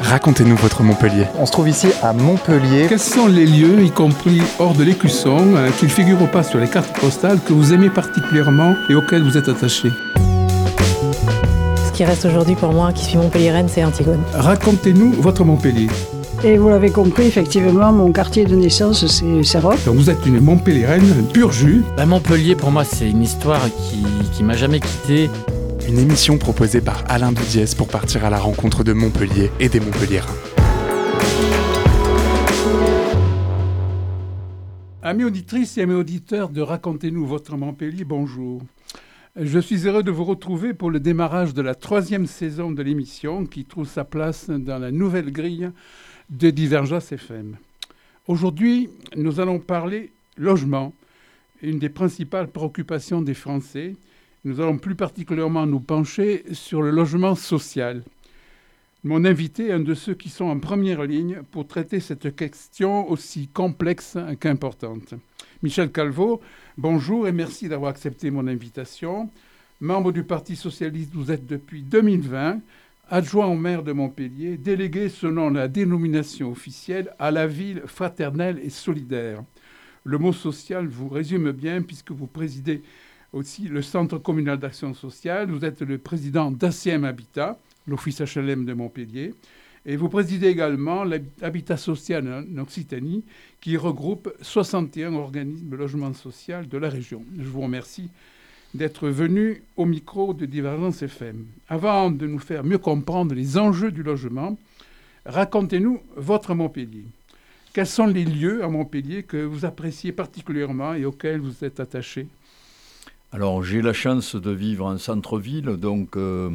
Racontez-nous votre Montpellier. On se trouve ici à Montpellier. Quels sont les lieux, y compris hors de l'Écusson, qui ne figurent pas sur les cartes postales, que vous aimez particulièrement et auxquels vous êtes attaché? Ce qui reste aujourd'hui pour moi, qui suis montpelliéraine, c'est Antigone. Racontez-nous votre Montpellier. Et vous l'avez compris, effectivement, mon quartier de naissance, c'est Serrote. Donc vous êtes une Montpelliéraine, pur jus. Montpellier, pour moi, c'est une histoire qui m'a jamais quitté. Une émission proposée par Alain Doudiès pour partir à la rencontre de Montpellier et des Montpelliérains. Amis auditrices et amis auditeurs de Racontez-nous votre Montpellier, bonjour. Je suis heureux de vous retrouver pour le démarrage de la 3e saison de l'émission qui trouve sa place dans la nouvelle grille de Divergence FM. Aujourd'hui, nous allons parler logement, une des principales préoccupations des Français. Nous allons plus particulièrement nous pencher sur le logement social. Mon invité est un de ceux qui sont en première ligne pour traiter cette question aussi complexe qu'importante. Michel Calvo, bonjour et merci d'avoir accepté mon invitation. Membre du Parti socialiste, vous êtes depuis 2020, adjoint au maire de Montpellier, délégué selon la dénomination officielle à la ville fraternelle et solidaire. Le mot social vous résume bien puisque vous présidez aussi le Centre communal d'action sociale. Vous êtes le président d'ACM Habitat, l'office HLM de Montpellier. Et vous présidez également l'Habitat social en Occitanie, qui regroupe 61 organismes de logement social de la région. Je vous remercie d'être venu au micro de Divergence FM. Avant de nous faire mieux comprendre les enjeux du logement, racontez-nous votre Montpellier. Quels sont les lieux à Montpellier que vous appréciez particulièrement et auxquels vous êtes attaché ? Alors, j'ai la chance de vivre en centre-ville, donc le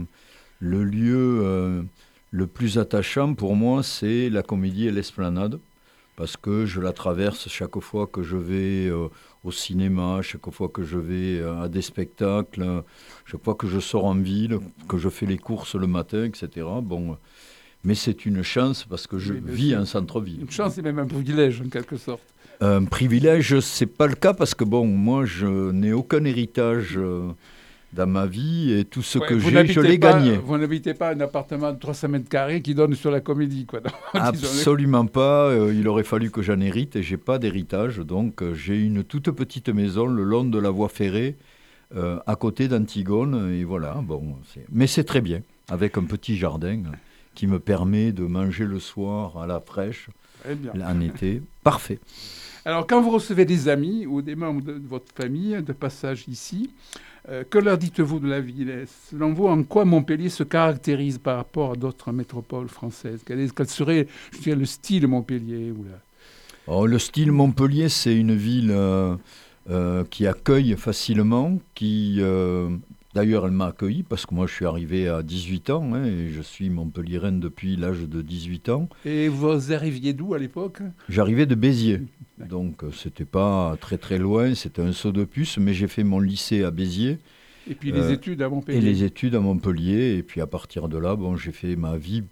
lieu le plus attachant pour moi, c'est la Comédie et l'Esplanade, parce que je la traverse chaque fois que je vais au cinéma, chaque fois que je vais à des spectacles, chaque fois que je sors en ville, que je fais les courses le matin, etc. Bon, mais c'est une chance parce que je vis en centre-ville. Une chance et même un privilège, en quelque sorte. Un privilège, c'est pas le cas parce que moi, je n'ai aucun héritage dans ma vie et tout ce que j'ai, je l'ai gagné. Vous n'habitez pas un appartement de 300 mètres carrés qui donne sur la Comédie, quoi. Absolument pas. Il aurait fallu que j'en hérite et j'ai pas d'héritage. Donc, j'ai une toute petite maison le long de la voie ferrée à côté d'Antigone et voilà. Bon, mais c'est très bien avec un petit jardin qui me permet de manger le soir à la fraîche en été. Parfait. Alors, quand vous recevez des amis ou des membres de votre famille de passage ici, que leur dites-vous de la ville? Selon vous, en quoi Montpellier se caractérise par rapport à d'autres métropoles françaises? Quel serait, le style Montpellier Le style Montpellier, c'est une ville qui accueille facilement, qui... D'ailleurs, elle m'a accueilli parce que moi, je suis arrivé à 18 ans et je suis montpelliéraine depuis l'âge de 18 ans. Et vous arriviez d'où à l'époque? J'arrivais de Béziers. Donc, c'était pas très très loin, c'était un saut de puce, mais j'ai fait mon lycée à Béziers. Et puis les études à Montpellier. Et les études à Montpellier. Et puis à partir de là, j'ai fait ma vie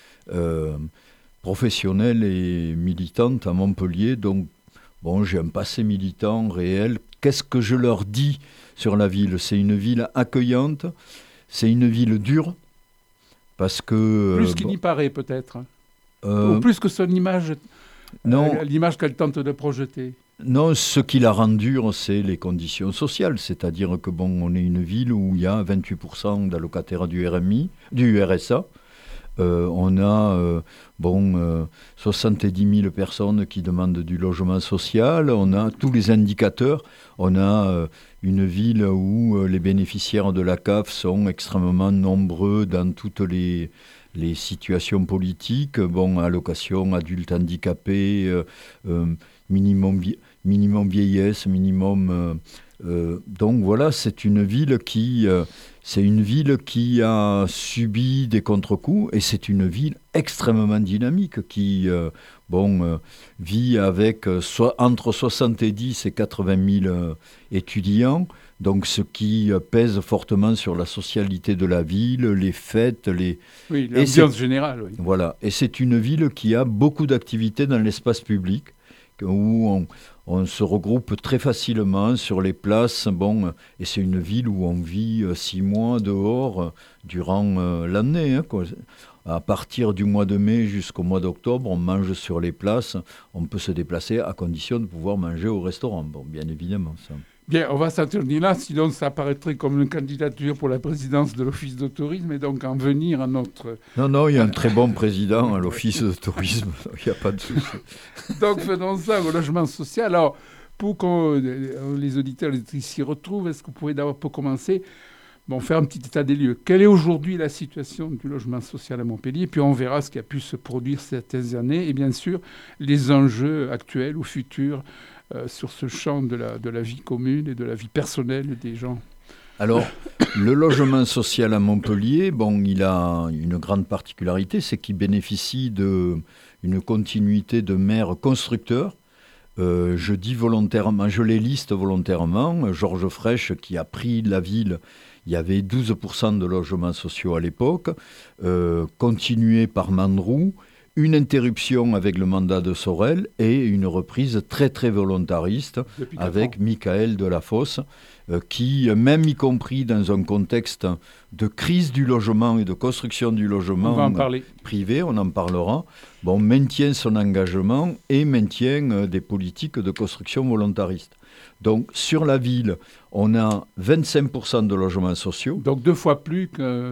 professionnelle et militante à Montpellier. Donc, j'ai un passé militant réel. Qu'est-ce que je leur dis sur la ville? C'est une ville accueillante, c'est une ville dure, parce que... Plus qu'il n'y paraît peut-être, ou plus que son image, l'image qu'elle tente de projeter. Non, ce qui la rend dure, c'est les conditions sociales, c'est-à-dire que on est une ville où il y a 28% d'allocataires du RSA, on a 70 000 personnes qui demandent du logement social, on a tous les indicateurs, on a une ville où les bénéficiaires de la CAF sont extrêmement nombreux dans toutes les situations politiques, allocation adulte handicapé, minimum vieillesse, minimum... donc voilà, c'est une ville qui a subi des contre-coups et c'est une ville extrêmement dynamique qui vit avec entre 70 et 80 000 étudiants, donc ce qui pèse fortement sur la socialité de la ville, les fêtes, l'ambiance générale. Oui. Voilà, et c'est une ville qui a beaucoup d'activités dans l'espace public où on se regroupe très facilement sur les places. Et c'est une ville où on vit 6 mois dehors durant l'année. à partir du mois de mai jusqu'au mois d'octobre, on mange sur les places. On peut se déplacer à condition de pouvoir manger au restaurant. Bon, bien évidemment, ça. Bien, on va s'en tenir là, sinon ça apparaîtrait comme une candidature pour la présidence de l'Office de tourisme et donc en venir à notre... Non, il y a un très bon président à l'Office de tourisme, il n'y a pas de souci. Donc faisons ça au logement social. Alors, pour que les auditeurs et les auditrices s'y retrouvent, est-ce que vous pouvez d'abord, pour commencer, faire un petit état des lieux. Quelle est aujourd'hui la situation du logement social à Montpellier? Puis on verra ce qui a pu se produire ces années et bien sûr les enjeux actuels ou futurs sur ce champ de la vie commune et de la vie personnelle des gens. Alors, le logement social à Montpellier, il a une grande particularité, c'est qu'il bénéficie d'une continuité de maires constructeurs. Je dis volontairement, je les liste volontairement. Georges Frêche, qui a pris la ville, il y avait 12% de logements sociaux à l'époque, continué par Mandroux, une interruption avec le mandat de Sorel et une reprise très très volontariste avec Michael Delafosse, qui, même y compris dans un contexte de crise du logement et de construction du logement privé, on en parlera, maintient son engagement et maintient des politiques de construction volontariste. Donc sur la ville, on a 25% de logements sociaux. Donc 2 fois plus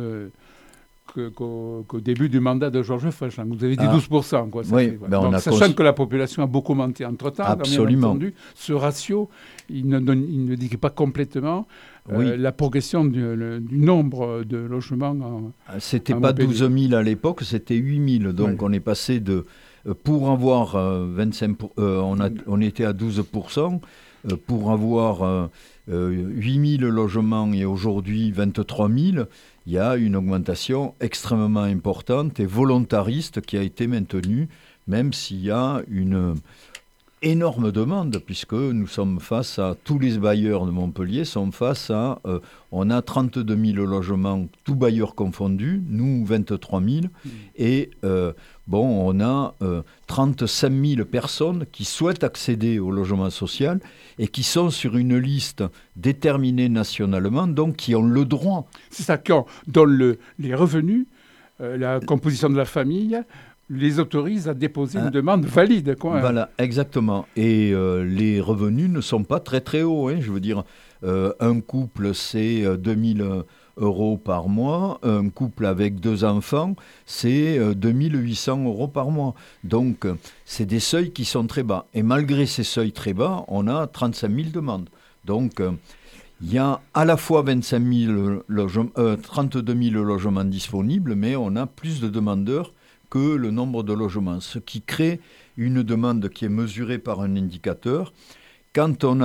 qu'au début du mandat de Georges Frêche. Vous avez dit 12%. Quoi, oui, donc, sachant que la population a beaucoup monté entre-temps, absolument. Bien entendu, ce ratio, il ne dit pas complètement la progression du nombre de logements. C'était pas 12 000 à l'époque, c'était 8 000. Donc on est passé de... Pour avoir 25... on était à 12%. Pour avoir 8 000 logements et aujourd'hui 23 000, il y a une augmentation extrêmement importante et volontariste qui a été maintenue, même s'il y a une énorme demande, puisque nous sommes face à, tous les bailleurs de Montpellier sont face à, on a 32 000 logements, tous bailleurs confondus, nous 23 000, et on a 35 000 personnes qui souhaitent accéder au logement social et qui sont sur une liste déterminée nationalement, donc qui ont le droit. C'est ça, dont les revenus, la composition de la famille, les autorise à déposer une demande valide. Voilà, exactement. Et les revenus ne sont pas très très hauts. Je veux dire, un couple, c'est 2 000 euros par mois. Un couple avec 2 enfants, c'est 2 800 euros par mois. Donc, c'est des seuils qui sont très bas. Et malgré ces seuils très bas, on a 35 000 demandes. Donc, il y a à la fois 32 000 logements disponibles, mais on a plus de demandeurs que le nombre de logements, ce qui crée une demande qui est mesurée par un indicateur. Quand on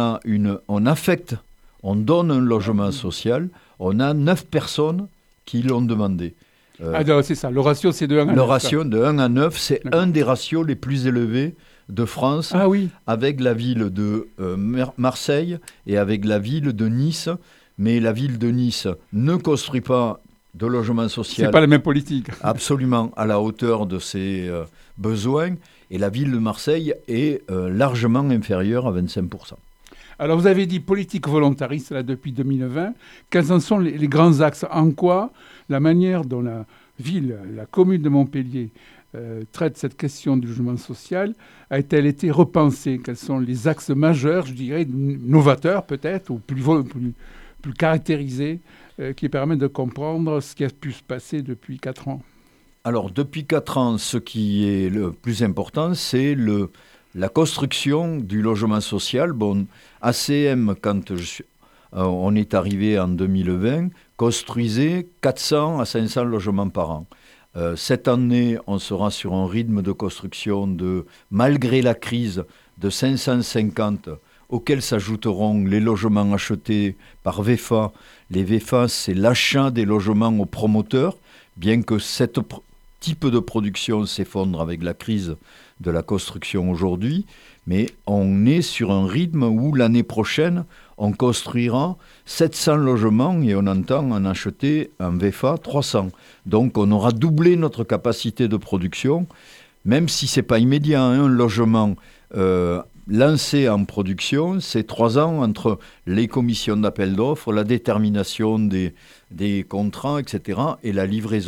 donne un logement social, on a 9 personnes qui l'ont demandé. Non, c'est ça, le ratio c'est de 1 à 9. Le ratio de 1 à 9, c'est un des ratios les plus élevés de France, avec la ville de Marseille et avec la ville de Nice. Mais la ville de Nice ne construit pas de logement social. C'est pas la même politique. Absolument, à la hauteur de ses besoins. Et la ville de Marseille est largement inférieure à 25%. Alors, vous avez dit politique volontariste là, depuis 2020. Quels en sont les grands axes? En quoi la manière dont la ville, la commune de Montpellier traite cette question du logement social a-t-elle été repensée? Quels sont les axes majeurs, je dirais, novateurs peut-être, ou plus caractérisés, qui permettent de comprendre ce qui a pu se passer depuis 4 ans? Alors, depuis 4 ans, ce qui est le plus important, c'est la construction du logement social. ACM, quand on est arrivé en 2020, construisait 400 à 500 logements par an. Cette année, on sera sur un rythme de construction malgré la crise, de 550, auxquels s'ajouteront les logements achetés par VEFA. Les VEFA, c'est l'achat des logements aux promoteurs, bien que cet type de production s'effondre avec la crise de la construction aujourd'hui, mais on est sur un rythme où l'année prochaine, on construira 700 logements et on entend en acheter en VEFA 300. Donc on aura doublé notre capacité de production, même si ce n'est pas immédiat. Un logement lancé en production, c'est 3 ans entre les commissions d'appel d'offres, la détermination des contrats, etc., et la livraison.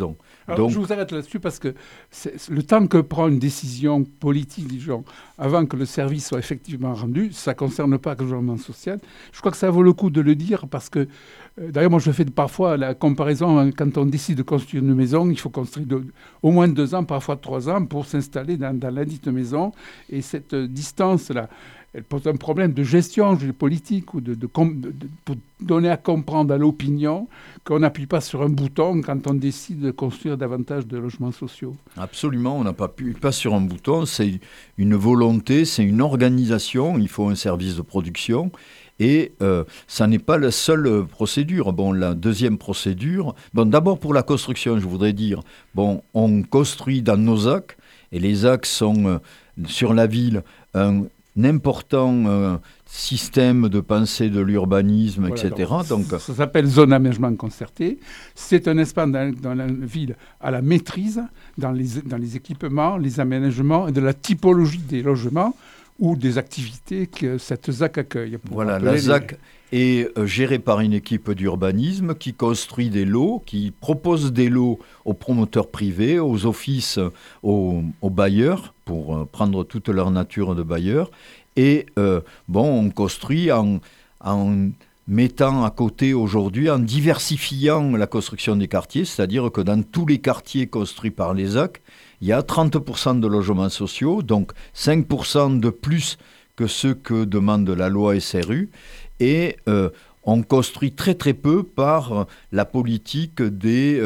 Alors, je vous arrête là-dessus parce que le temps que prend une décision politique, disons, avant que le service soit effectivement rendu, ça ne concerne pas que le logement social. Je crois que ça vaut le coup de le dire parce que, d'ailleurs, moi je fais parfois la comparaison, quand on décide de construire une maison, il faut construire au moins 2 ans, parfois 3 ans pour s'installer dans la dite maison. Et cette distance-là, elle pose un problème de gestion politique ou pour donner à comprendre à l'opinion qu'on n'appuie pas sur un bouton quand on décide de construire davantage de logements sociaux. Absolument, on n'a pas sur un bouton, c'est une volonté, c'est une organisation, il faut un service de production. Et ça n'est pas la seule procédure. Bon, la deuxième procédure, d'abord pour la construction, je voudrais dire, on construit dans nos ZAC, et les ZAC sont sur la ville un important système de pensée de l'urbanisme, voilà, etc. Donc, ça s'appelle zone aménagement concerté. C'est un espace dans la ville à la maîtrise, dans les équipements, les aménagements et de la typologie des logements ou des activités que cette ZAC accueille. Voilà, la ZAC est gérée par une équipe d'urbanisme qui construit des lots, qui propose des lots aux promoteurs privés, aux offices, aux bailleurs, pour prendre toute leur nature de bailleurs. Et on construit en mettant à côté aujourd'hui, en diversifiant la construction des quartiers, c'est-à-dire que dans tous les quartiers construits par les ZAC, il y a 30% de logements sociaux, donc 5% de plus que ceux que demande la loi SRU. Et on construit très très peu par la politique des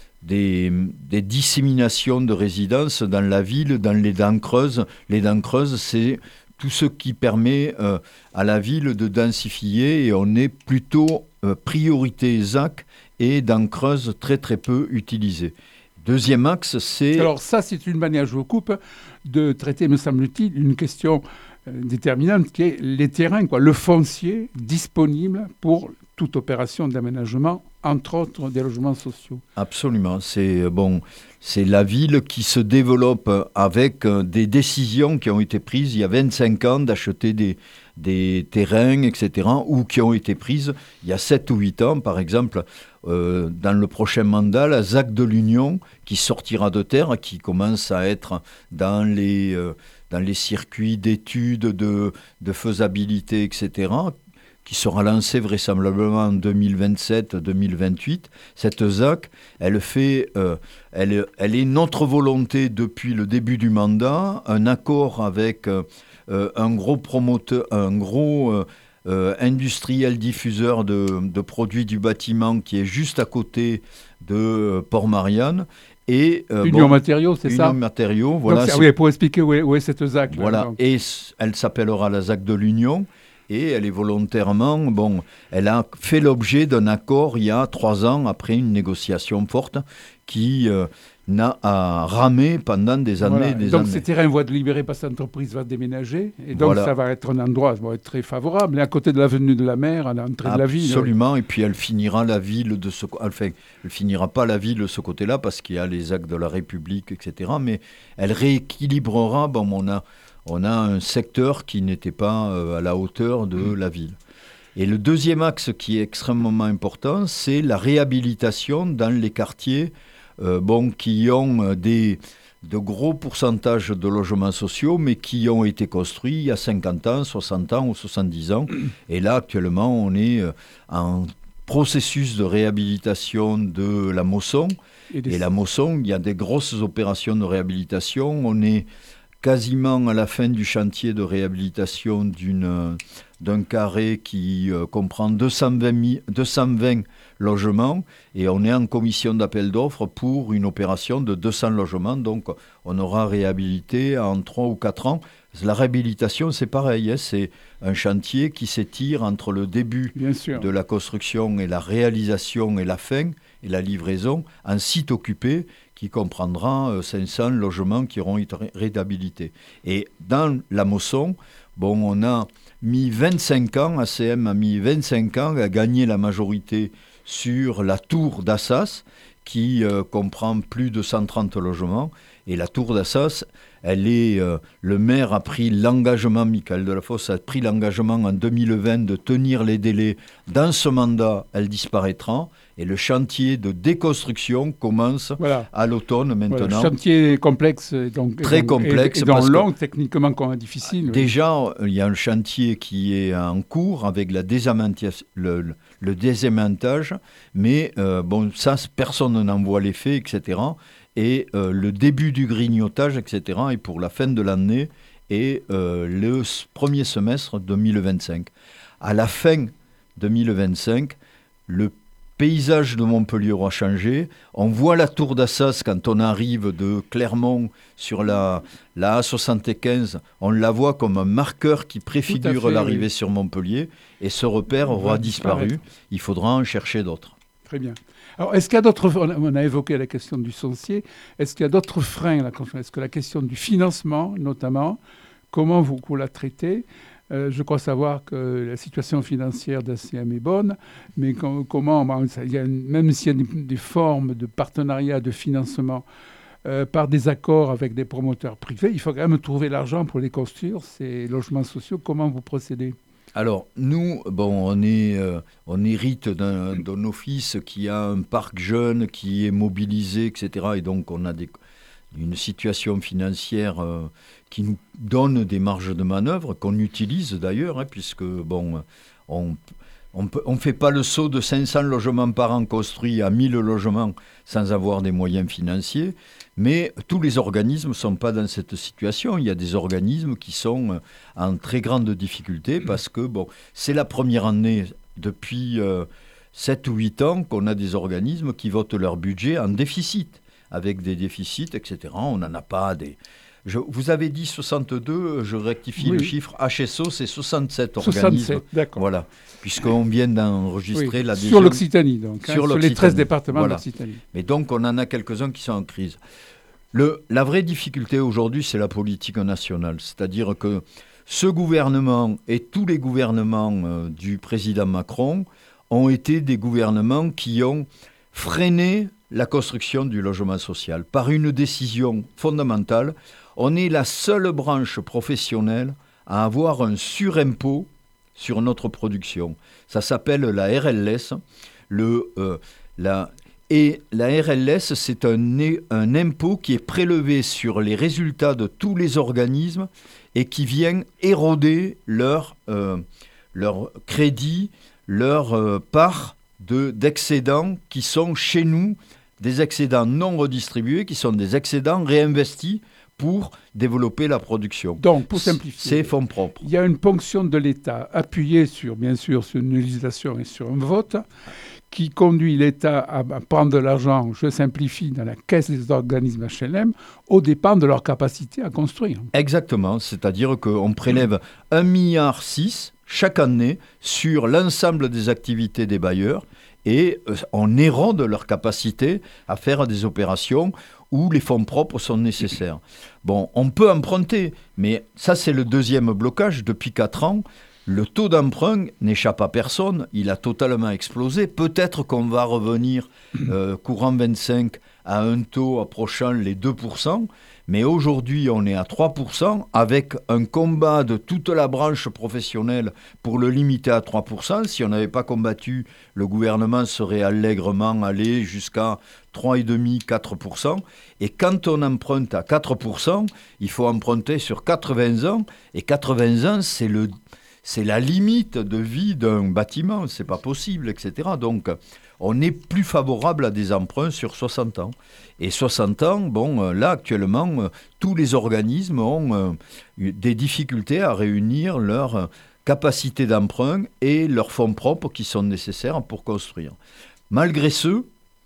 disséminations de résidences dans la ville, dans les dents creuses. Les dents creuses, c'est tout ce qui permet à la ville de densifier, et on est plutôt priorité ZAC et dents creuses très très peu utilisées. Deuxième axe, c'est... Alors ça, c'est une manière, je vous coupe, de traiter, me semble-t-il, une question déterminante qui est les terrains, le foncier disponible pour toute opération d'aménagement, entre autres des logements sociaux. Absolument. C'est la ville qui se développe avec des décisions qui ont été prises il y a 25 ans d'acheter des terrains, etc., ou qui ont été prises il y a 7 ou 8 ans. Par exemple, dans le prochain mandat, la ZAC de l'Union, qui sortira de terre, qui commence à être dans les circuits d'études, de faisabilité, etc., qui sera lancée vraisemblablement en 2027-2028. Cette ZAC, elle est notre volonté depuis le début du mandat, un accord avec un gros promoteur, un gros industriel diffuseur de produits du bâtiment qui est juste à côté de Port-Marianne. Et, Union Matériaux, c'est ça ? Union Matériaux, voilà. Donc, oui, pour expliquer où est cette ZAC. Voilà, là, et elle s'appellera la ZAC de l'Union. Et elle est volontairement, elle a fait l'objet d'un accord il y a 3 ans, après une négociation forte, qui a ramé pendant des années et des années. Donc ces terrains vont être libérés parce que l'entreprise va déménager, et donc ça va être un endroit va être très favorable, et à côté de l'avenue de la mer, à l'entrée de la ville. Absolument, et puis elle finira la ville de ce côté, enfin, elle finira pas la ville de ce côté-là, parce qu'il y a les actes de la République, etc., mais elle rééquilibrera, on a un secteur qui n'était pas à la hauteur de la ville. Et le deuxième axe qui est extrêmement important, c'est la réhabilitation dans les quartiers qui ont de gros pourcentages de logements sociaux, mais qui ont été construits il y a 50 ans, 60 ans ou 70 ans. Et là, actuellement, on est en processus de réhabilitation de la Mosson. Et la Mosson, il y a des grosses opérations de réhabilitation. On est quasiment à la fin du chantier de réhabilitation d'un carré qui comprend 220 logements, et on est en commission d'appel d'offres pour une opération de 200 logements, donc on aura réhabilité en 3 ou 4 ans. La réhabilitation, c'est pareil, c'est un chantier qui s'étire entre le début de la construction et la réalisation et la fin et la livraison, en site occupé, qui comprendra 500 logements qui auront été réhabilités. Et dans la Mosson, on a mis 25 ans, ACM a mis 25 ans à gagner la majorité sur la tour d'Assas, qui comprend plus de 130 logements. Et la tour d'Assas, le maire a pris l'engagement, Michael Delafosse a pris l'engagement en 2020 de tenir les délais. Dans ce mandat, elle disparaîtra. Et le chantier de déconstruction commence à l'automne maintenant. Voilà, chantier complexe, très complexe. Et donc long, techniquement difficile. Déjà, il y a un chantier qui est en cours avec le désaimantage, mais ça, personne n'en voit l'effet, etc. Et le début du grignotage, etc. Et pour la fin de l'année et le premier semestre 2025. À la fin 2025, le paysage de Montpellier aura changé. On voit la tour d'Assas quand on arrive de Clermont sur la A75. On la voit comme un marqueur qui préfigure l'arrivée sur Montpellier. Et ce repère aura disparu. Il faudra en chercher d'autres. Très bien. Alors, est-ce qu'il y a d'autres... On a évoqué la question du foncier. Est-ce qu'il y a d'autres freins? Est-ce que la question du financement, notamment, comment vous la traitez? Je crois savoir que la situation financière d'ACM est bonne, mais comment, même s'il y a des formes de partenariat, de financement, par des accords avec des promoteurs privés, il faut quand même trouver l'argent pour les construire, ces logements sociaux. Comment vous procédez? Alors, nous, on hérite d'un office qui a un parc jeune, qui est mobilisé, etc. Et donc, on a une situation financière qui nous donne des marges de manœuvre, qu'on utilise d'ailleurs, puisque, on ne fait pas le saut de 500 logements par an construits à 1000 logements sans avoir des moyens financiers. Mais tous les organismes ne sont pas dans cette situation. Il y a des organismes qui sont en très grande difficulté parce que c'est la première année depuis 7 ou 8 ans qu'on a des organismes qui votent leur budget en déficit, avec des déficits, etc. On n'en a pas des... Vous avez dit 62, je rectifie le chiffre. HSO, c'est 67 organismes. 67, d'accord. Voilà, puisqu'on vient d'enregistrer la sur l'Occitanie, donc, sur les 13 départements d'Occitanie. Mais donc, on en a quelques-uns qui sont en crise. La vraie difficulté aujourd'hui, c'est la politique nationale. C'est-à-dire que ce gouvernement et tous les gouvernements du président Macron ont été des gouvernements qui ont freiné la construction du logement social par une décision fondamentale. On est la seule branche professionnelle à avoir un surimpôt sur notre production. Ça s'appelle la RLS. Et la RLS, c'est un impôt qui est prélevé sur les résultats de tous les organismes et qui vient éroder leur crédit, leur part d'excédents qui sont chez nous des excédents non redistribués, qui sont des excédents réinvestis pour développer la production. Donc, pour simplifier, c'est fonds propres. Il y a une ponction de l'État appuyée bien sûr, sur une législation et sur un vote qui conduit l'État à prendre de l'argent, je simplifie, dans la caisse des organismes HLM, aux dépens de leur capacité à construire. Exactement, c'est-à-dire qu'on prélève 1,6 milliard chaque année sur l'ensemble des activités des bailleurs et on érode leur capacité à faire des opérations où les fonds propres sont nécessaires. On peut emprunter, mais ça c'est le deuxième blocage. Depuis 4 ans, le taux d'emprunt n'échappe à personne, il a totalement explosé. Peut-être qu'on va revenir courant 25 à un taux approchant les 2%, mais aujourd'hui on est à 3% avec un combat de toute la branche professionnelle pour le limiter à 3%. Si on n'avait pas combattu, le gouvernement serait allègrement allé jusqu'à 3,5-4%. Et quand on emprunte à 4%, il faut emprunter sur 80 ans, et 80 ans c'est la limite de vie d'un bâtiment, c'est pas possible, etc. Donc, on est plus favorable à des emprunts sur 60 ans. Et 60 ans, là, actuellement, tous les organismes ont des difficultés à réunir leur capacité d'emprunt et leurs fonds propres qui sont nécessaires pour construire. Malgré ce,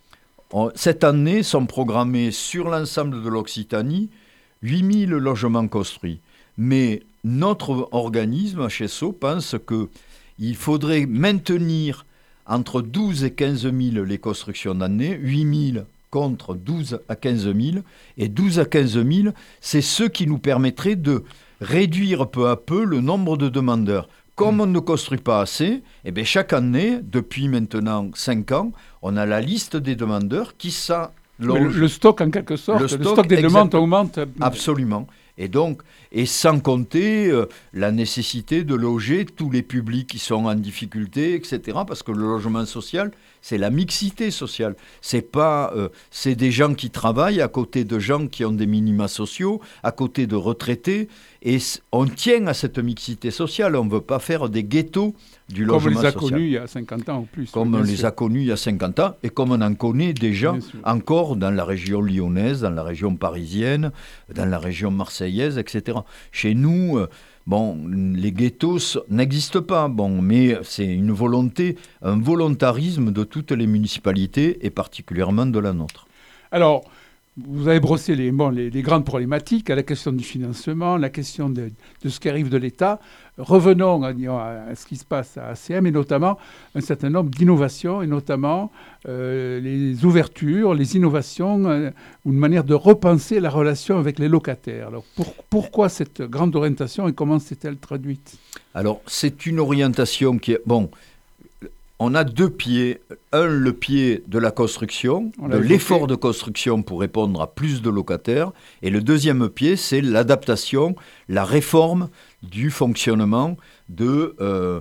cette année sont programmés sur l'ensemble de l'Occitanie 8000 logements construits. Mais notre organisme, HSO, pense qu'il faudrait maintenir entre 12 et 15 000 les constructions d'année, 8 000 contre 12 à 15 000. Et 12 à 15 000, c'est ce qui nous permettrait de réduire peu à peu le nombre de demandeurs. Comme on ne construit pas assez, chaque année, depuis maintenant 5 ans, on a la liste des demandeurs qui Le stock, en quelque sorte, le stock d'éléments augmente. Absolument. Et sans compter la nécessité de loger tous les publics qui sont en difficulté, etc. Parce que le logement social, c'est la mixité sociale. C'est des gens qui travaillent à côté de gens qui ont des minima sociaux, à côté de retraités. Et on tient à cette mixité sociale. On ne veut pas faire des ghettos du logement social. Comme on les a connus il y a 50 ans ou plus. Comme on les a connus il y a 50 ans et comme on en connaît déjà encore dans la région lyonnaise, dans la région parisienne, dans la région marseillaise, etc. Chez nous, les ghettos n'existent pas, mais c'est une volonté, un volontarisme de toutes les municipalités et particulièrement de la nôtre. Alors, vous avez brossé les grandes problématiques, la question du financement, la question de ce qui arrive de l'État. Revenons à ce qui se passe à ACM et notamment un certain nombre d'innovations et notamment les ouvertures, les innovations ou une manière de repenser la relation avec les locataires. Alors pourquoi cette grande orientation et comment s'est-elle traduite ? Alors c'est une orientation qui est... On a deux pieds. Le pied de la construction, de l'effort de construction pour répondre à plus de locataires. Et le deuxième pied, c'est l'adaptation, la réforme du fonctionnement de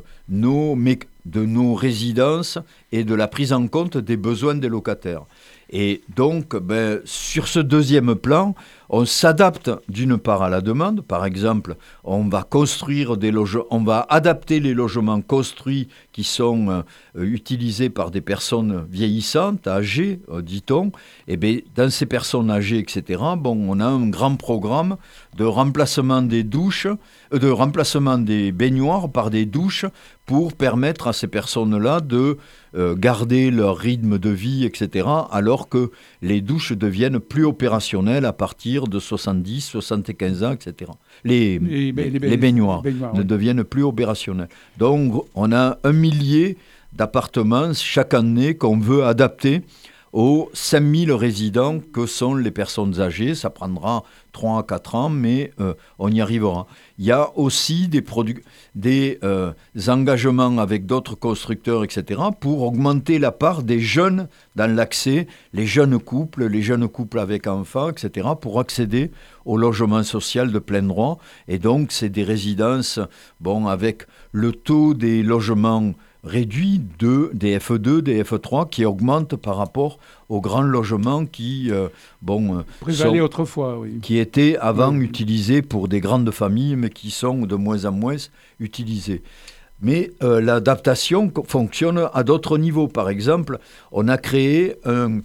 nos résidences et de la prise en compte des besoins des locataires. Et donc, sur ce deuxième plan, on s'adapte d'une part à la demande. Par exemple, on va adapter les logements construits qui sont utilisés par des personnes vieillissantes, âgées, dit-on. Et dans ces personnes âgées, etc., on a un grand programme de remplacement des douches, de remplacement des baignoires par des douches pour permettre à ces personnes-là de garder leur rythme de vie, etc., alors que les douches deviennent plus opérationnelles à partir de 70, 75 ans, etc. Les baignoires ne deviennent plus opérationnelles. Donc, on a 1 millier d'appartements chaque année qu'on veut adapter aux 5000 résidents que sont les personnes âgées. Ça prendra 3 à 4 ans, mais on y arrivera. Il y a aussi des engagements avec d'autres constructeurs, etc., pour augmenter la part des jeunes dans l'accès, les jeunes couples avec enfants, etc., pour accéder au logement social de plein droit. Et donc, c'est des résidences avec le taux des logements réduit des F2, des F3 qui augmentent par rapport aux grands logements qui prévalaient autrefois, oui. Qui étaient avant utilisés pour des grandes familles, mais qui sont de moins en moins utilisés. Mais l'adaptation fonctionne à d'autres niveaux. Par exemple, on a créé un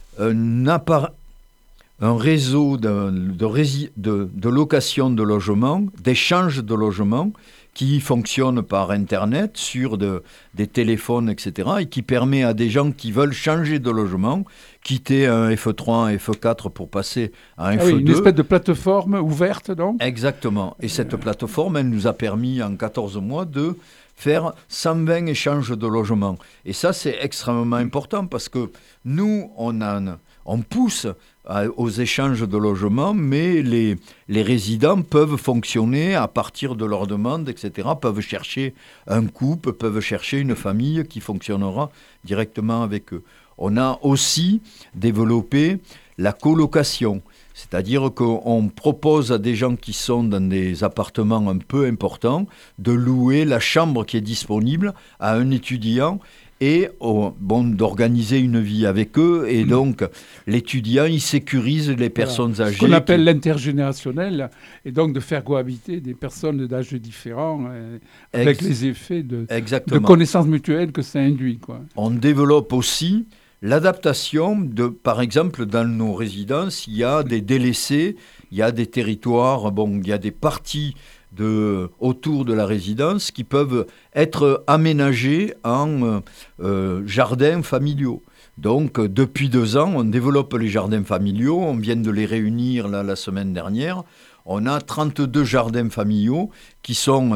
réseau de location de logements, d'échange de logements, qui fonctionne par Internet, sur des téléphones, etc., et qui permet à des gens qui veulent changer de logement, quitter un F3, un F4 pour passer à un F2. Oui, une espèce de plateforme ouverte, donc. Exactement. Et cette plateforme, elle nous a permis, en 14 mois, de faire 120 échanges de logements. Et ça, c'est extrêmement important, parce que nous, on pousse aux échanges de logements, mais les résidents peuvent fonctionner à partir de leurs demandes, etc., peuvent chercher un couple, peuvent chercher une famille qui fonctionnera directement avec eux. On a aussi développé la colocation, c'est-à-dire qu'on propose à des gens qui sont dans des appartements un peu importants de louer la chambre qui est disponible à un étudiant et d'organiser une vie avec eux. Et donc, l'étudiant, il sécurise les personnes âgées. Ce qu'on appelle l'intergénérationnel, et donc de faire cohabiter des personnes d'âge différents avec les effets de connaissances mutuelles que ça induit, quoi. On développe aussi l'adaptation par exemple, dans nos résidences, il y a des délaissés, il y a des territoires, il y a des parties autour de la résidence qui peuvent être aménagés en jardins familiaux. Donc, depuis 2 ans, on développe les jardins familiaux. On vient de les réunir la semaine dernière. On a 32 jardins familiaux qui sont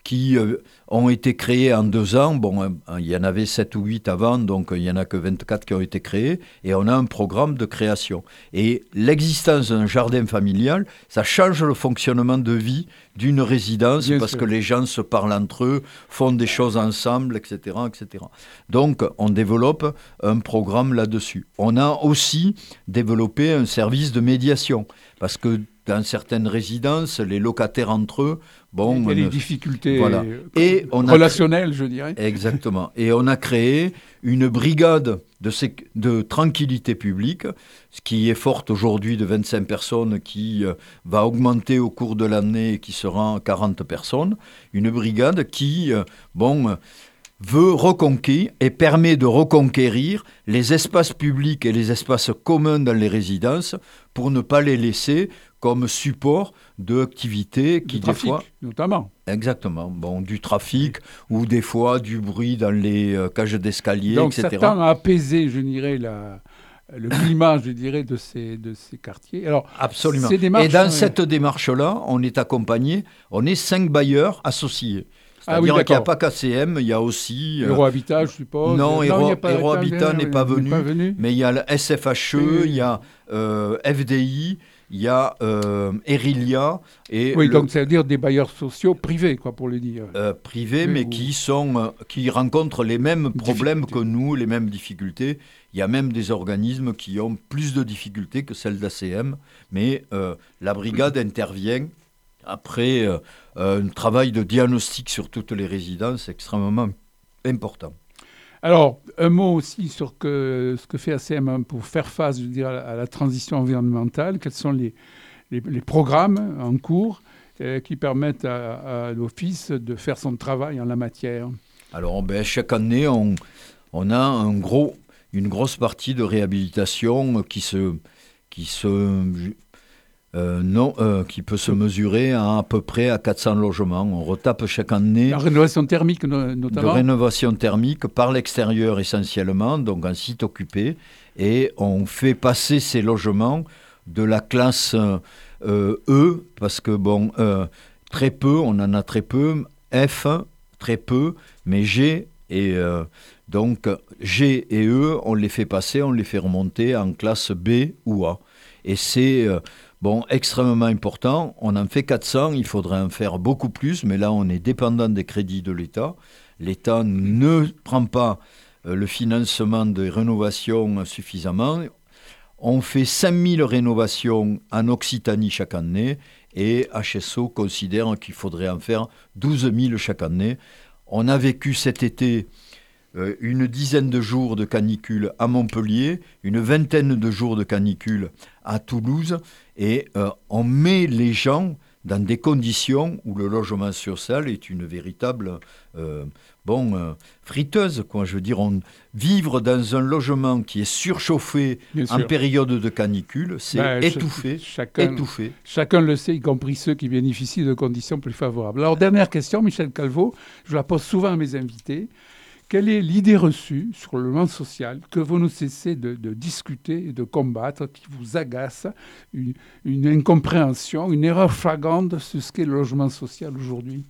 qui ont été créés en 2 ans. Bon, il y en avait 7 ou 8 avant, donc il n'y en a que 24 qui ont été créés. Et on a un programme de création. Et l'existence d'un jardin familial, ça change le fonctionnement de vie d'une résidence, Bien parce sûr. que les gens se parlent entre eux, font des choses ensemble, etc., etc. Donc, on développe un programme là-dessus. On a aussi développé un service de médiation, parce que dans certaines résidences, les locataires entre eux, bon... Il y a des difficultés Voilà. Et on a relationnelles, je dirais. Exactement. Et on a créé une brigade de tranquillité publique, ce qui est forte aujourd'hui de 25 personnes, qui va augmenter au cours de l'année et qui sera 40 personnes. Une brigade qui, veut reconquérir et permet de reconquérir les espaces publics et les espaces communs dans les résidences pour ne pas les laisser comme support d'activités qui, Du trafic, des fois... notamment. Exactement. Bon, du trafic ou des fois du bruit dans les cages d'escalier, Donc etc. ça tend à apaiser, je dirais, le climat, je dirais, de ces quartiers. Alors, Absolument. ces démarches, Et dans cette démarche-là, on est accompagné, on est 5 bailleurs associés. C'est-à-dire qu'il n'y a pas qu'ACM, il y a aussi... Eurohabitat, je suppose. Non, il y a pas Eurohabitat n'est pas venu, mais il y a le SFHE, Oui. il y a FDI, il y a Erilia. Et Oui, donc ça veut dire des bailleurs sociaux privés, quoi, pour le dire. Privés, Oui, mais ou- qui rencontrent les mêmes problèmes Difficultés. que nous, les mêmes difficultés. Il y a même des organismes qui ont plus de difficultés que celles d'ACM, mais la brigade intervient après un travail de diagnostic sur toutes les résidences extrêmement important. Alors, un mot aussi sur ce que fait ACM pour faire face, je veux dire, à la transition environnementale. Quels sont les programmes en cours qui permettent à l'Office de faire son travail en la matière? Alors, chaque année, on a une grosse partie de réhabilitation qui peut se mesurer à peu près à 400 logements. On retape chaque année La rénovation thermique, de notamment. rénovation thermique par l'extérieur essentiellement, donc en site occupé. Et on fait passer ces logements de la classe E, parce que très peu, on en a très peu, F, très peu, mais G et donc G et E, on les fait passer, on les fait remonter en classe B ou A. Et c'est extrêmement important. On en fait 400, il faudrait en faire beaucoup plus, mais là on est dépendant des crédits de l'État. L'État ne prend pas le financement des rénovations suffisamment. On fait 5000 rénovations en Occitanie chaque année et HSO considère qu'il faudrait en faire 12 000 chaque année. On a vécu cet été une dizaine de jours de canicule à Montpellier, une vingtaine de jours de canicule à Toulouse, et on met les gens dans des conditions où le logement social est une véritable friteuse, quoi. Je veux dire, vivre dans un logement qui est surchauffé Bien en sûr. période de canicule, c'est étouffé. Chacun le sait, y compris ceux qui bénéficient de conditions plus favorables. Alors, dernière question, Michel Calvo, je la pose souvent à mes invités. Quelle est l'idée reçue sur le logement social que vous ne cessez de discuter et de combattre, qui vous agace, une incompréhension, une erreur flagrante sur ce qu'est le logement social aujourd'hui?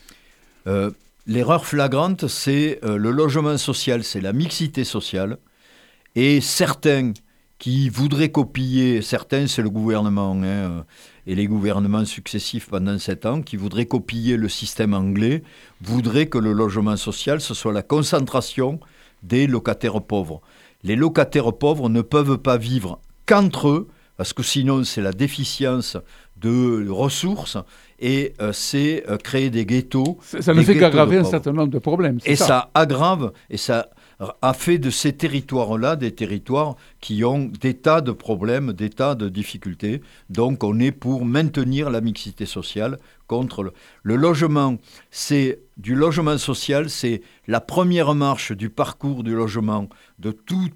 L'erreur flagrante, c'est le logement social, c'est la mixité sociale. Et certains qui voudraient copier, certains c'est le gouvernement et les gouvernements successifs pendant 7 ans, qui voudraient copier le système anglais, voudraient que le logement social, ce soit la concentration des locataires pauvres. Les locataires pauvres ne peuvent pas vivre qu'entre eux, parce que sinon c'est la déficience de ressources et c'est créer des ghettos. Ça ne fait qu'aggraver un certain nombre de problèmes. Et ça aggrave, et ça a fait de ces territoires-là des territoires qui ont des tas de problèmes, des tas de difficultés. Donc on est pour maintenir la mixité sociale contre le logement. Du logement social, c'est la première marche du parcours du logement de tous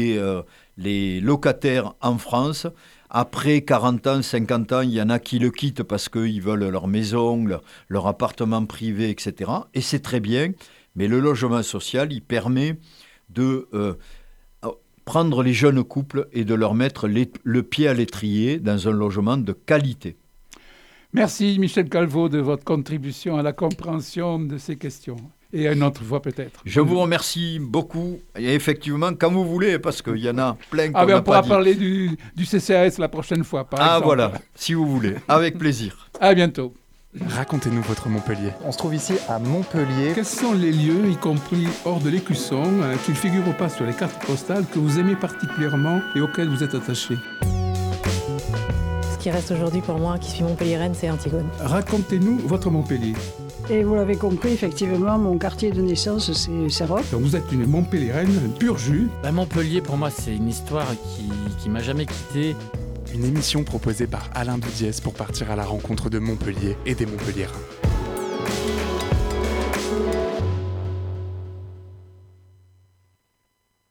les locataires en France. Après 40 ans, 50 ans, il y en a qui le quittent parce qu'ils veulent leur maison, leur appartement privé, etc. Et c'est très bien, mais le logement social, il permet de prendre les jeunes couples et de leur mettre le pied à l'étrier dans un logement de qualité. Merci Michel Calvo de votre contribution à la compréhension de ces questions. Et à une autre fois peut-être. Je vous remercie beaucoup. Et effectivement, quand vous voulez, parce qu'il y en a plein qu'on Ah ben n'a on pourra pas dit. parler du CCAS la prochaine fois, par exemple. Voilà, si vous voulez. Avec plaisir. À bientôt. Racontez-nous votre Montpellier. On se trouve ici à Montpellier. Quels sont les lieux, y compris hors de l'Écusson, qui ne figurent pas sur les cartes postales, que vous aimez particulièrement et auxquels vous êtes attaché? Ce qui reste aujourd'hui pour moi, qui suis montpelliéraine, c'est Antigone. Racontez-nous votre Montpellier. Et vous l'avez compris, effectivement, mon quartier de naissance, c'est Serrote. Donc vous êtes une Montpelliéraine pur jus. Montpellier, pour moi, c'est une histoire qui m'a jamais quitté. Une émission proposée par Alain Dudiès pour partir à la rencontre de Montpellier et des Montpelliérains.